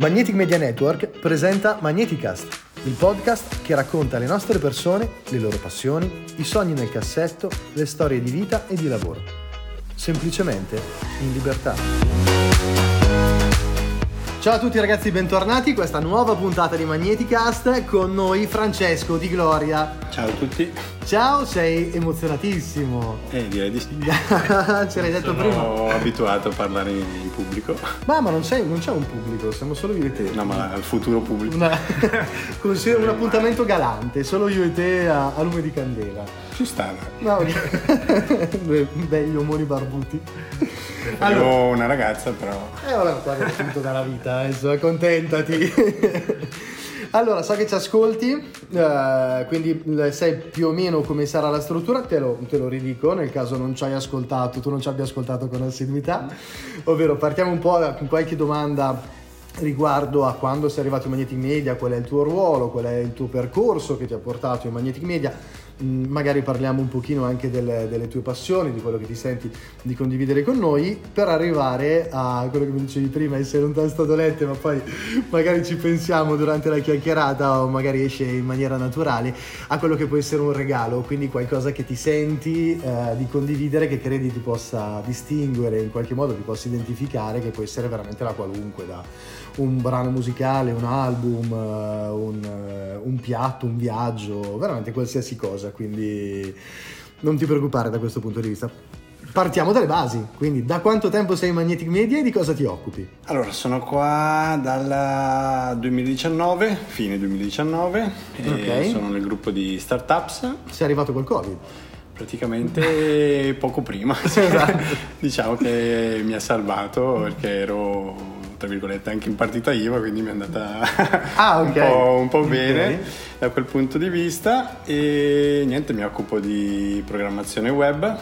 Magnetic Media Network presenta Magneticast, il podcast che racconta le nostre persone, le loro passioni, i sogni nel cassetto, le storie di vita e di lavoro. Semplicemente in libertà. Ciao a tutti ragazzi, bentornati a questa nuova puntata di Magneticast, con noi Francesco Di Gloria. Ciao a tutti. Ciao, sei emozionatissimo. Direi di sì. Ce l'hai detto prima. Sono abituato a parlare in pubblico. Ma non c'è un pubblico, siamo solo io e te. No, ma al futuro pubblico. Un appuntamento galante, solo io e te a lume di candela. Ci sta. No, belli omoni barbuti. Avevo una ragazza, però. Vabbè, guarda, è tutto dalla vita, adesso accontentati. Allora, so che ci ascolti, quindi sai più o meno come sarà la struttura, te lo ridico nel caso non ci hai ascoltato, tu non ci abbia ascoltato con assiduità, ovvero partiamo un po' con qualche domanda riguardo a quando sei arrivato in Magnetic Media, qual è il tuo ruolo, qual è il tuo percorso che ti ha portato in Magnetic Media. Magari parliamo un pochino anche delle tue passioni, di quello che ti senti di condividere con noi, per arrivare a quello che mi dicevi prima, essere un tasto dolente, ma poi magari ci pensiamo durante la chiacchierata o magari esce in maniera naturale, a quello che può essere un regalo, quindi qualcosa che ti senti di condividere, che credi ti possa distinguere, in qualche modo ti possa identificare, che può essere veramente la qualunque, da un brano musicale, un album, un piatto, un viaggio, veramente qualsiasi cosa, quindi non ti preoccupare da questo punto di vista. Partiamo dalle basi, quindi da quanto tempo sei in Magnetic Media e di cosa ti occupi? Allora, sono qua dal 2019, fine 2019, okay. E sono nel gruppo di startups. Sei arrivato col Covid? Praticamente poco prima. Esatto. Diciamo che mi ha salvato perché ero, tra virgolette, anche in partita IVA, quindi mi è andata un po' bene da quel punto di vista. E niente, mi occupo di programmazione web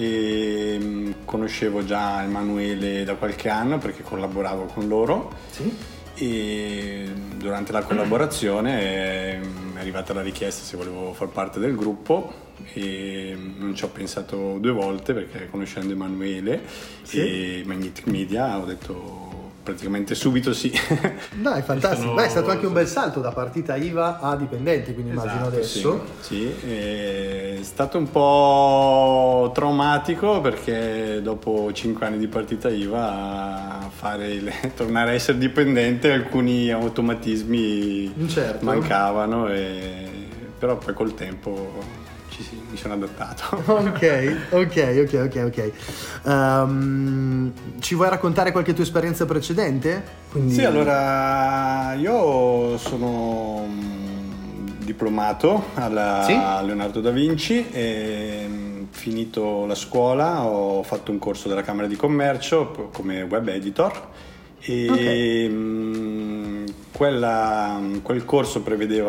e conoscevo già Emanuele da qualche anno perché collaboravo con loro. Sì. E durante la collaborazione è arrivata la richiesta se volevo far parte del gruppo e non ci ho pensato due volte perché conoscendo Emanuele e Magnetic Media ho detto praticamente subito sì. Dai, fantastico. Beh, è stato anche un bel salto da partita IVA a dipendente, quindi immagino adesso. Sì, è stato un po' traumatico perché dopo 5 anni di partita IVA tornare a essere dipendente alcuni automatismi mancavano, però poi col tempo mi sono adattato. Ok. Ci vuoi raccontare qualche tua esperienza precedente? Quindi... Sì, allora io sono diplomato alla Leonardo da Vinci e finito la scuola ho fatto un corso della Camera di Commercio come web editor e quel corso prevedeva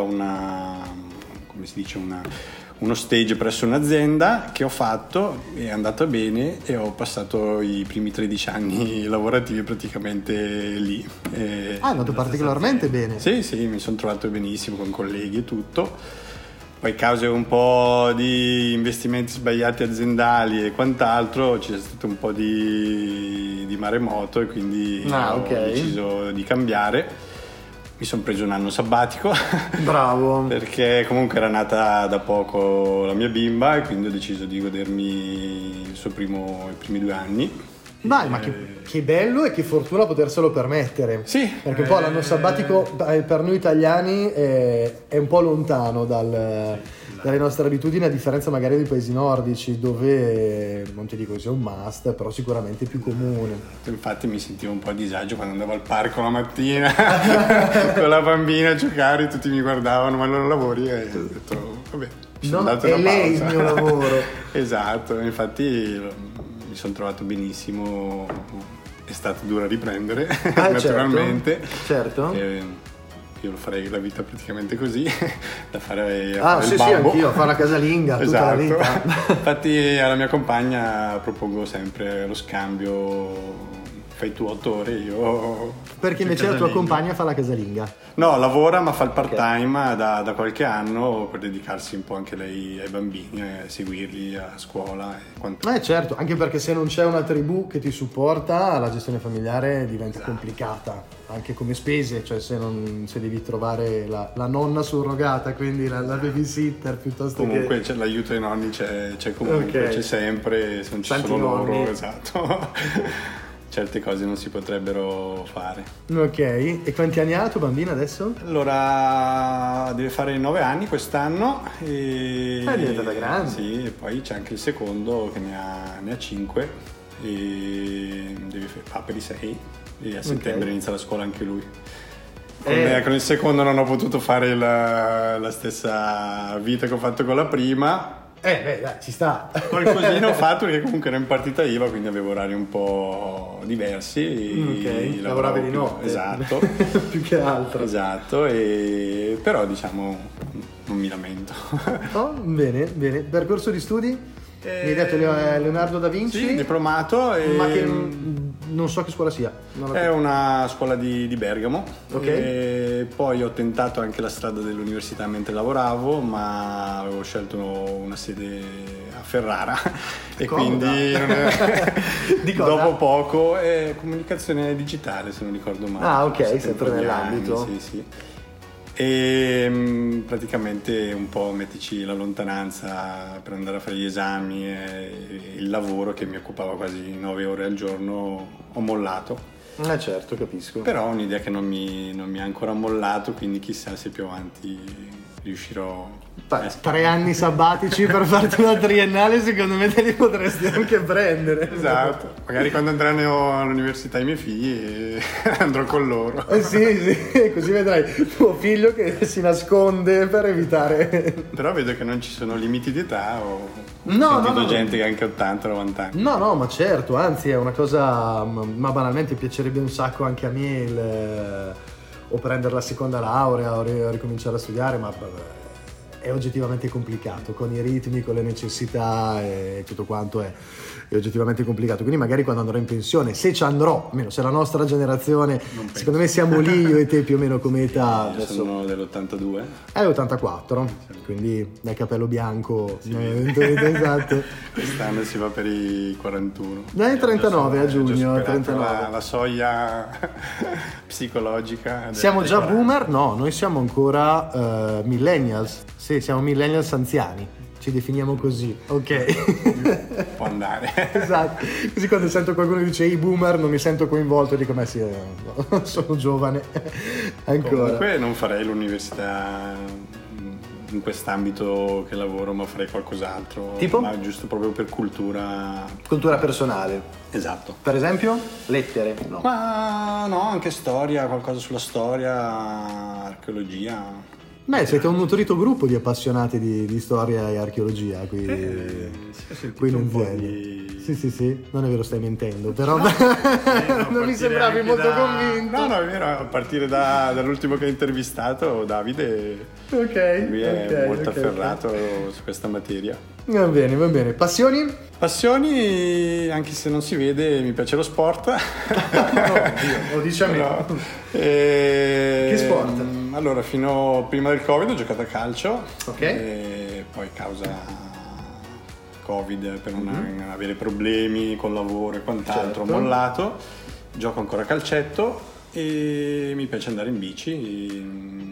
uno stage presso un'azienda che ho fatto, è andato bene e ho passato i primi 13 anni lavorativi praticamente lì. È andato particolarmente bene. Sì, mi sono trovato benissimo con colleghi e tutto. Poi cause un po' di investimenti sbagliati aziendali e quant'altro c'è stato un po' di maremoto e quindi ho deciso di cambiare. Mi sono preso un anno sabbatico. Bravo. Perché comunque era nata da poco la mia bimba e quindi ho deciso di godermi i primi 2 anni. Dai, ma che bello e che fortuna poterselo permettere. Sì. Perché poi l'anno sabbatico per noi italiani è un po' lontano dalle nostre abitudini, a differenza magari dei paesi nordici dove, non ti dico che sia un must, però sicuramente è più comune. Infatti mi sentivo un po' a disagio quando andavo al parco la mattina con la bambina a giocare, tutti mi guardavano, ma non lavori? E ho detto, vabbè, mi sono dato una pausa. È lei il mio lavoro. Esatto, infatti mi sono trovato benissimo, è stato duro a riprendere, naturalmente. Certo. Io lo farei la vita praticamente così, da fare il babbo. Sì, anch'io, a fare la casalinga tutta esatto. La vita. Infatti alla mia compagna propongo sempre lo scambio, fai tu 8 ore, io... Perché invece la tua compagna fa la casalinga? No, lavora ma fa il part-time da qualche anno per dedicarsi un po' anche lei ai bambini, a seguirli a scuola e quanto. Certo, anche perché se non c'è una tribù che ti supporta la gestione familiare diventa complicata anche come spese, cioè se devi trovare la nonna surrogata, quindi la babysitter piuttosto comunque c'è l'aiuto dei nonni, c'è comunque, c'è sempre, se non ci Tanti sono nonni. loro, esatto. Certe cose non si potrebbero fare. Ok, e quanti anni ha la tua bambina adesso? Allora deve fare 9 anni quest'anno e È diventata grande. Sì, e poi c'è anche il secondo che ne ha 5 e fa per i 6 e a settembre inizia la scuola anche lui. Con il secondo non ho potuto fare la stessa vita che ho fatto con la prima. Dai, ci sta. Qualcosina ho fatto perché comunque ero in partita IVA, quindi avevo orari un po' diversi. Ok, lavoravi di notte. Esatto. Più che altro. Esatto, però diciamo non mi lamento. Oh, bene. Percorso di studi? Mi hai detto Leonardo da Vinci? Sì, diplomato. Ma che non so che scuola sia. È una scuola di Bergamo. Ok. E poi ho tentato anche la strada dell'università mentre lavoravo, ma avevo scelto una sede a Ferrara e quindi dopo poco è comunicazione digitale, se non ricordo male. Ah, ok, sempre nell'ambito. Sì. E praticamente un po' mettici la lontananza per andare a fare gli esami e il lavoro che mi occupava quasi 9 ore al giorno ho mollato. Certo, capisco. Però ho un'idea che non mi ha ancora mollato, quindi chissà se più avanti riuscirò 3 anni sabbatici per farti una triennale, secondo me te li potresti anche prendere. Esatto, magari quando andranno all'università i miei figli andrò con loro. Sì, così vedrai tuo figlio che si nasconde per evitare. Però vedo che non ci sono limiti di età, ho No. gente che ha anche 80-90 anni. No, ma certo, anzi è una cosa, ma banalmente piacerebbe un sacco anche a me o prendere la seconda laurea o ricominciare a studiare, ma è oggettivamente complicato, con i ritmi, con le necessità e tutto quanto è oggettivamente complicato. Quindi magari quando andrò in pensione, se ci andrò, almeno se la nostra generazione, secondo me siamo lì io e te più o meno come età. Io sono dell'82. È 84, quindi dal capello bianco. Esatto. Quest'anno si va per i 41. Dai, 39 a giugno. 39. La soglia psicologica. Siamo già boomer? No, noi siamo ancora millennials. Sì, siamo millennials anziani. Ci definiamo così, ok? Può andare. Esatto, così quando sento qualcuno che dice i boomer non mi sento coinvolto e dico ma sì, sono giovane ancora. Comunque non farei l'università in quest'ambito che lavoro, ma farei qualcos'altro. Tipo? Ma giusto proprio per cultura. Cultura personale. Esatto. Per esempio? Lettere? No. Ma no, anche storia, qualcosa sulla storia, archeologia. Beh, siete un nutrito gruppo di appassionati di storia e archeologia qui in azienda. Sì, non è vero, stai mentendo, però non mi sembravi molto convinto. No, è vero, a partire dall'ultimo che ho intervistato, Davide, lui è molto afferrato su questa materia. Va bene. Passioni, anche se non si vede, mi piace lo sport. Lo dice a me. Che sport? Allora, fino prima del Covid ho giocato a calcio. Ok. E poi causa Covid, per non avere problemi col lavoro e quant'altro, Certo. ho mollato. Gioco ancora a calcetto e mi piace andare in bici.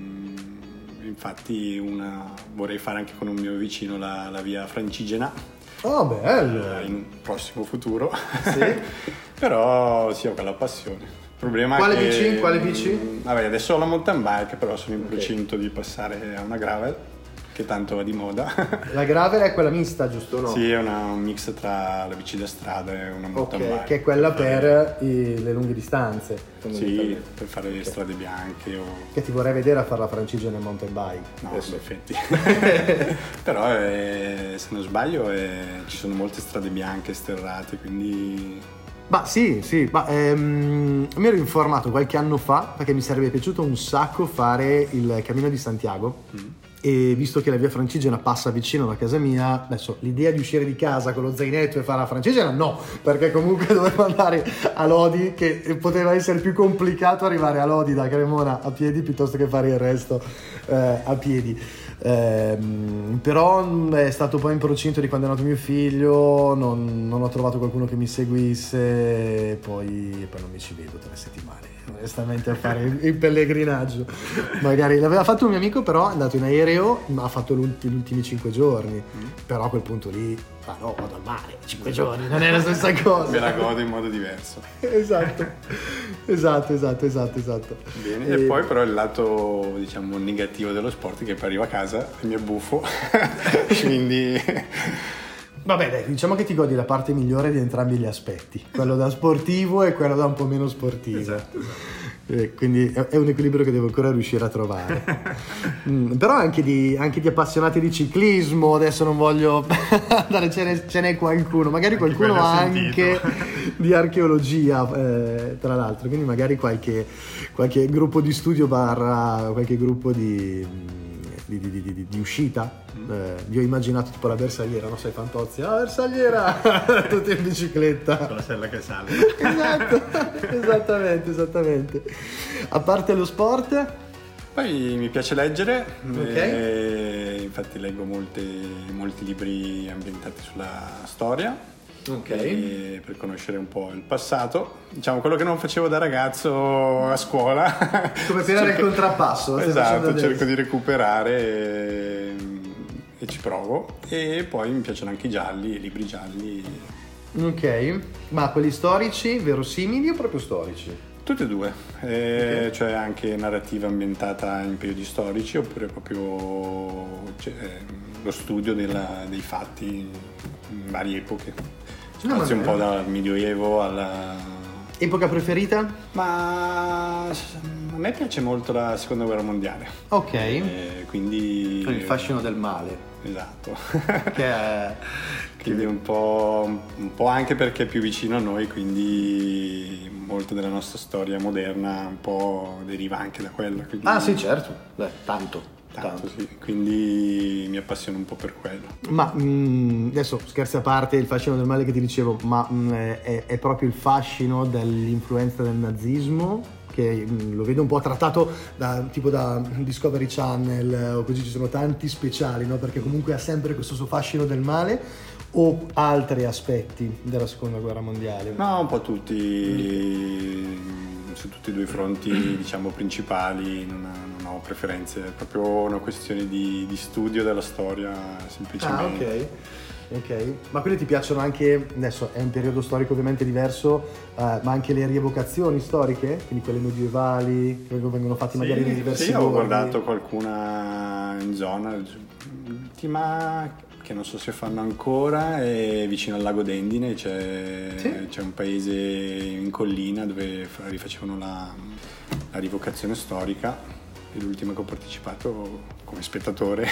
Infatti vorrei fare anche con un mio vicino la via Francigena. Oh, bello! In un prossimo futuro. Sì. Però sì, ho quella passione. Il problema Quale è che, bici? Quale bici? Vabbè, adesso ho la mountain bike, però sono in procinto di passare a una gravel, che tanto va di moda. La gravel è quella mista, giusto o no? Sì, è un mix tra la bici da strada e una mountain bike. Che è quella per le lunghe distanze. Sì, per fare le strade bianche o... Che ti vorrei vedere a fare la francigena in mountain bike. No, in effetti. Però se non sbaglio ci sono molte strade bianche sterrate, quindi... Ma sì, mi ero informato qualche anno fa perché mi sarebbe piaciuto un sacco fare il Cammino di Santiago. E visto che la via Francigena passa vicino da casa mia, adesso l'idea di uscire di casa con lo zainetto e fare la Francigena no, perché comunque dovevo andare a Lodi, che poteva essere più complicato arrivare a Lodi da Cremona a piedi piuttosto che fare il resto a piedi. Però è stato poi in procinto di quando è nato mio figlio, non ho trovato qualcuno che mi seguisse, poi non mi ci vedo 3 settimane onestamente a fare il pellegrinaggio. Magari l'aveva fatto un mio amico, però è andato in aereo, ma ha fatto gli ultimi 5 giorni, però a quel punto lì no, vado al mare 5 giorni, non è la stessa cosa, me la godo in modo diverso. esatto. Bene, e poi però il lato diciamo negativo dello sport è che poi arrivo a casa e mi abbuffo quindi vabbè, dai, diciamo che ti godi la parte migliore di entrambi gli aspetti, quello da sportivo e quello da un po' meno sportivo. Esatto. Quindi è un equilibrio che devo ancora riuscire a trovare. Però anche di appassionati di ciclismo, adesso non voglio andare, ce n'è qualcuno, magari anche qualcuno anche di archeologia, tra l'altro, quindi magari qualche gruppo di studio barra qualche gruppo di uscita. Vi ho immaginato tipo la bersagliera, no? Sai, Fantozzi, bersagliera, tutti in bicicletta con la sella che sale. Esatto, esattamente. A parte lo sport, poi mi piace leggere, okay. Infatti leggo molti libri ambientati sulla storia, okay. Per conoscere un po' il passato, diciamo quello che non facevo da ragazzo a scuola, come tirare il contrappasso. Esatto, cerco di recuperare e ci provo, e poi mi piacciono anche i libri gialli. Ok, ma quelli storici, verosimili o proprio storici? Tutte e due, okay. Cioè anche narrativa ambientata in periodi storici, oppure proprio lo studio dei fatti in varie epoche. Spazio un po' dal Medioevo alla... Epoca preferita? Ma a me piace molto la Seconda Guerra Mondiale. Ok. Quindi... il fascino del male. Esatto. Quindi un po' anche perché è più vicino a noi, quindi molto della nostra storia moderna un po' deriva anche da quella. Quindi... Ah sì, certo. Beh, tanto. Sì. Quindi mi appassiona un po' per quello. Ma adesso scherzi a parte, il fascino del male che ti dicevo, ma è proprio il fascino dell'influenza del nazismo, che lo vedo un po' trattato tipo da Discovery Channel o così, ci sono tanti speciali, no? Perché comunque ha sempre questo suo fascino del male, o altri aspetti della Seconda Guerra Mondiale? No, un po' tutti, su tutti e due i fronti diciamo principali, non ho preferenze, è proprio una questione di studio della storia semplicemente. Ok, ma quindi ti piacciono anche, adesso è un periodo storico ovviamente diverso, ma anche le rievocazioni storiche, quindi quelle medievali che vengono fatte magari nei diversi Sì, luoghi? ho guardato qualcuna in zona, l'ultima che non so se fanno ancora è vicino al lago d'Endine, c'è un paese in collina dove rifacevano la rievocazione storica, e l'ultima che ho partecipato come spettatore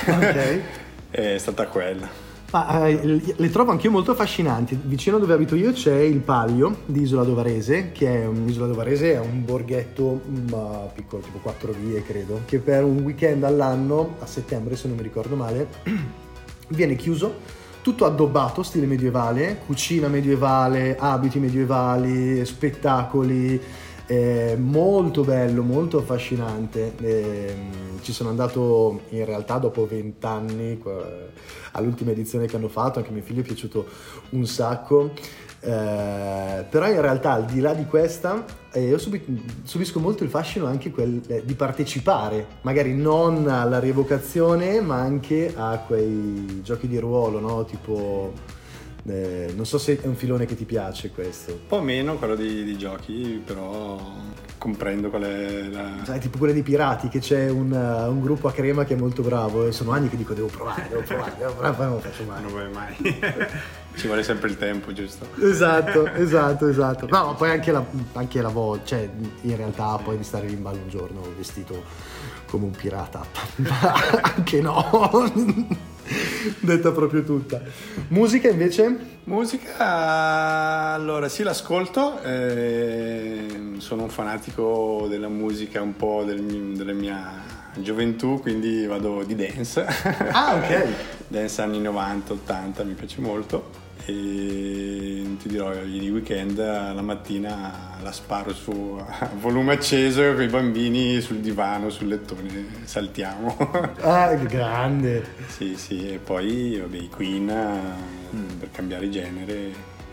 è stata quella. Ma le trovo anch'io molto affascinanti. Vicino dove abito io c'è il Palio di Isola Dovarese, che è un borghetto piccolo, tipo 4 vie credo, che per un weekend all'anno, a settembre se non mi ricordo male, viene chiuso, tutto addobbato, stile medievale, cucina medievale, abiti medievali, spettacoli, molto bello, molto affascinante. Ci sono andato in realtà dopo 20 anni all'ultima edizione che hanno fatto, anche a mio figlio è piaciuto un sacco, però in realtà al di là di questa io subisco molto il fascino anche di partecipare, magari non alla rievocazione ma anche a quei giochi di ruolo, no? Tipo non so se è un filone che ti piace questo. Un po' meno quello di giochi, però comprendo qual è la... Sai, tipo quelle dei pirati, che c'è un gruppo a Crema che è molto bravo, e sono anni che dico devo provare, poi non lo faccio mai. Non vuoi mai. Ci vuole sempre il tempo, giusto? Esatto. No, ma poi anche la voce, cioè in realtà poi di stare lì in ballo un giorno vestito come un pirata, anche no. Detta proprio tutta. Musica invece? Musica, allora sì, l'ascolto, sono un fanatico della musica un po' della mia gioventù, quindi vado di dance. Ah, ok. Dance anni 90, 80, mi piace molto. e non ti dirò, ieri weekend la mattina la sparo su a volume acceso con i bambini sul divano, sul lettone, saltiamo. Ah, grande! Sì, e poi vabbè, i Queen per cambiare genere,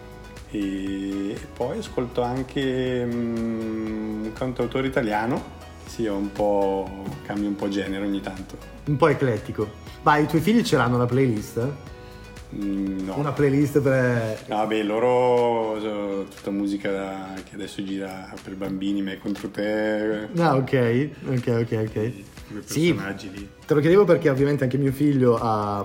e poi ascolto anche un cantautore italiano, sì, cambio un po' genere ogni tanto. Un po' eclettico. Ma i tuoi figli ce l'hanno la playlist? No. Una playlist per... No, beh, loro tutta musica che adesso gira per bambini, me contro te. Ah, ok. Sì, lì. Te lo chiedevo perché ovviamente anche mio figlio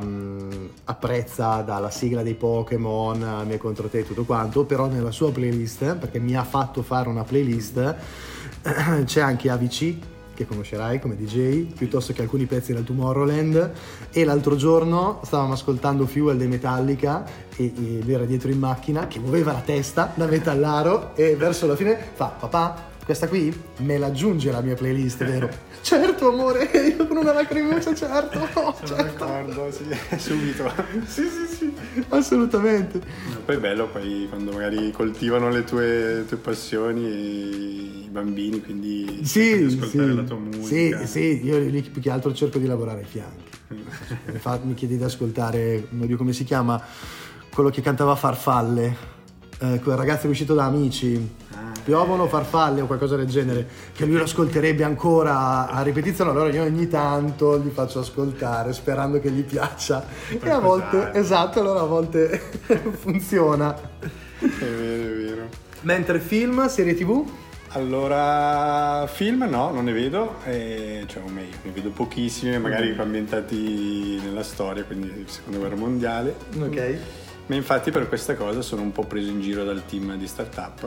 apprezza dalla sigla dei Pokémon, me contro te e tutto quanto, però nella sua playlist, perché mi ha fatto fare una playlist, c'è anche AVC, che conoscerai come DJ, piuttosto che alcuni pezzi del Tomorrowland, e l'altro giorno stavamo ascoltando Fuel dei Metallica e lui era dietro in macchina che muoveva la testa da metallaro e verso la fine fa: papà, questa qui me la aggiunge alla mia playlist, vero? Certo amore, io con una lacrimuccia, certo. D'accordo, sì, subito. Sì, assolutamente. Poi è bello poi quando magari coltivano le tue passioni i bambini, quindi ascoltare la tua musica. Sì, io lì più che altro cerco di lavorare ai fianchi. Mi chiedi di ascoltare, non dico come si chiama, quello che cantava Farfalle, quel ragazzo è uscito da Amici. Piovono farfalle o qualcosa del genere, che lui lo ascolterebbe ancora a ripetizione, allora io ogni tanto gli faccio ascoltare sperando che gli piaccia e a volte, esatto, allora a volte funziona. È vero. Mentre film, serie TV? Allora, film no, non ne vedo, ne vedo pochissimi, magari ambientati nella storia, quindi Seconda Guerra Mondiale. Ok. Ma infatti per questa cosa sono un po' preso in giro dal team di Startup.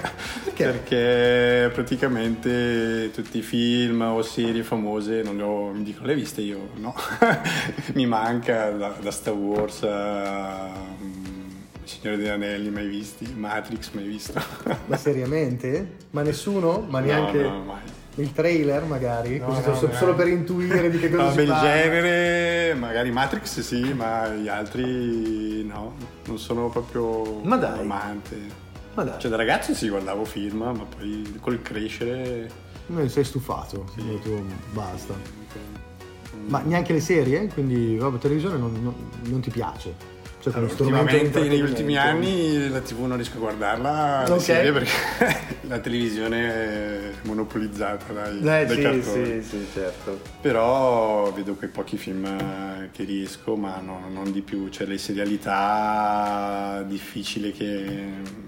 Perché praticamente tutti i film o serie famose mi dicono: le hai viste? Io no. Mi manca da Star Wars a Signore degli Anelli, mai visti? Matrix, mai visto? Ma seriamente? Ma nessuno? Ma neanche... No, mai. Il trailer magari? Solo per intuire di che cosa si parla. Il genere, magari Matrix sì, ma gli altri no, non sono proprio amante. Ma dai. Cioè da ragazzo sì, guardavo film, ma poi col crescere... Non sei stufato, sì. Tu basta. Ma neanche le serie? Quindi televisione non ti piace? Cioè, ultimamente negli ultimi anni la TV non riesco a guardarla, la serie, perché la televisione è monopolizzata dai cartoni. Sì, certo. Però vedo quei pochi film che riesco, ma non di più. Cioè le serialità difficili che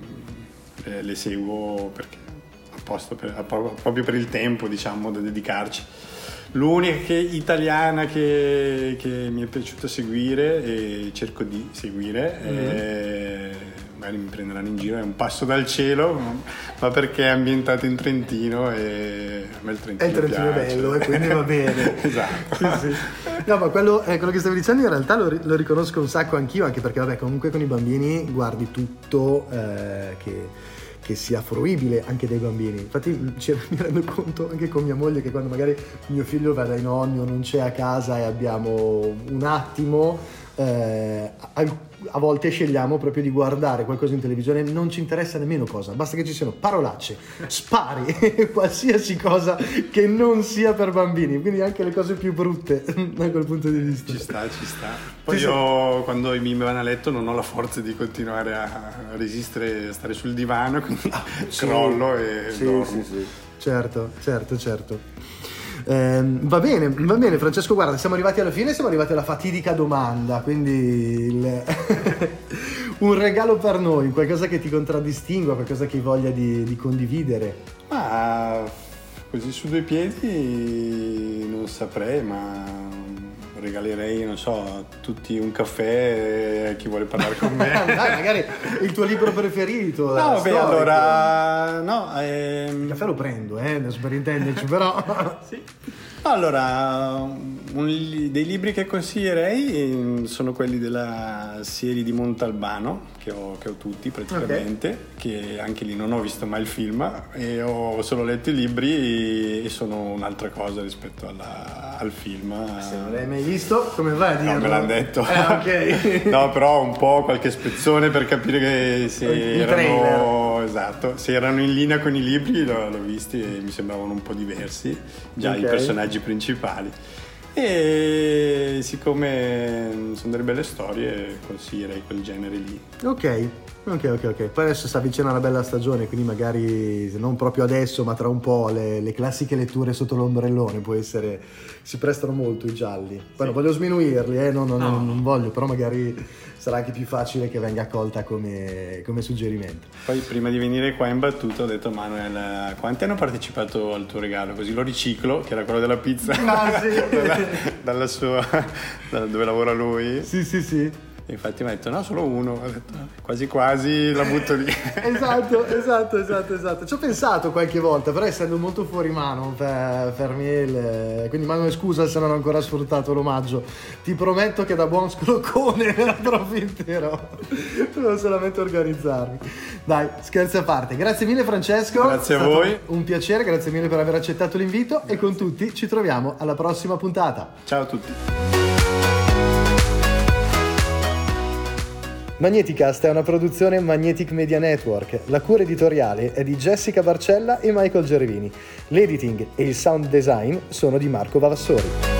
le seguo perché proprio per il tempo, diciamo, da dedicarci. L'unica italiana che mi è piaciuta seguire e cerco di seguire, magari mi prenderanno in giro, è Un passo dal cielo, ma perché è ambientato in Trentino e a me il Trentino piace. È bello e quindi va bene. Esatto. Sì. No, ma quello che stavi dicendo in realtà lo riconosco un sacco anch'io, anche perché comunque con i bambini guardi tutto che sia fruibile anche dai bambini. Infatti mi rendo conto anche con mia moglie che quando magari mio figlio va dai nonni o non c'è a casa e abbiamo un attimo, a volte scegliamo proprio di guardare qualcosa in televisione, non ci interessa nemmeno cosa, basta che ci siano parolacce, spari, qualsiasi cosa che non sia per bambini, quindi anche le cose più brutte da quel punto di vista. Ci sta. Poi io quando i miei vanno a letto non ho la forza di continuare a resistere, a stare sul divano, quindi crollo e dormo. Sì. Certo. Va bene Francesco, guarda, siamo arrivati alla fine, siamo arrivati alla fatidica domanda, quindi un regalo per noi, qualcosa che ti contraddistingua, qualcosa che hai voglia di condividere. Ma così su due piedi non saprei, ma regalerei, non so, a tutti un caffè a chi vuole parlare con me. Dai, magari il tuo libro preferito. No, beh, allora il caffè lo prendo, non per intenderci, però. Sì. Allora, un Dei libri che consiglierei sono quelli della serie di Montalbano, che ho tutti praticamente, che anche lì non ho visto mai il film e ho solo letto i libri e sono un'altra cosa rispetto al film. Se non l'hai mai visto, come vai a dirlo? No, me l'hanno detto. Ok. No, però un po' qualche spezzone per capire che se erano, esatto, se erano in linea con i libri l'ho visti e mi sembravano un po' diversi, già i personaggi principali. E siccome sono delle belle storie, consiglierei quel genere lì. Ok. Poi adesso sta vicino una bella stagione, quindi magari non proprio adesso, ma tra un po' le classiche letture sotto l'ombrellone può essere, si prestano molto i gialli. Poi non voglio sminuirli, non voglio, però magari sarà anche più facile che venga accolta come suggerimento. Poi prima di venire qua in battuta ho detto: Manuel, quanti hanno partecipato al tuo regalo? Così lo riciclo, che era quello della pizza. Ah, sì. dalla sua, dove lavora lui. Sì. E infatti mi ha detto no, solo uno. Ho detto quasi quasi la butto lì. Esatto. Ci ho pensato qualche volta, però essendo molto fuori mano per me, quindi Manuel, scusa se non ho ancora sfruttato l'omaggio. Ti prometto che da buon scroccone me la approfitterò. Devo solamente organizzarmi. Dai, scherzi a parte. Grazie mille Francesco. Grazie a voi. Un piacere, grazie mille per aver accettato l'invito e con tutti ci troviamo alla prossima puntata. Ciao a tutti. Magneticast è una produzione Magnetic Media Network. La cura editoriale è di Jessica Barcella e Michael Gervini. L'editing e il sound design sono di Marco Vavassori.